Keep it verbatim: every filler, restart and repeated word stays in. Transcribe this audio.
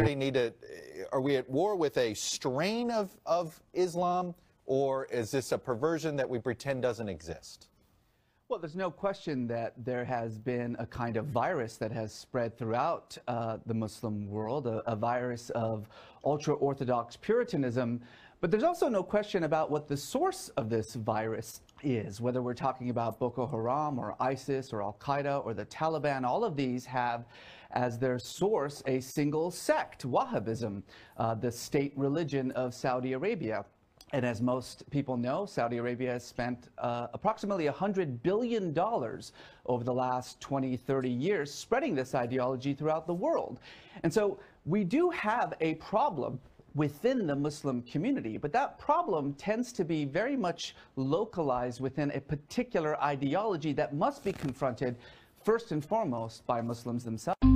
community need to, are we at war with a strain of, of Islam, or is this a perversion that we pretend doesn't exist? Well, there's no question that there has been a kind of virus that has spread throughout uh, the Muslim world, a, a virus of ultra-Orthodox Puritanism. But there's also no question about what the source of this virus is, whether we're talking about Boko Haram or ISIS or Al-Qaeda or the Taliban. All of these have as their source a single sect, Wahhabism, uh, the state religion of Saudi Arabia. And as most people know, Saudi Arabia has spent uh, approximately one hundred billion dollars over the last twenty, thirty years spreading this ideology throughout the world. And so we do have a problem within the Muslim community, but that problem tends to be very much localized within a particular ideology that must be confronted first and foremost by Muslims themselves.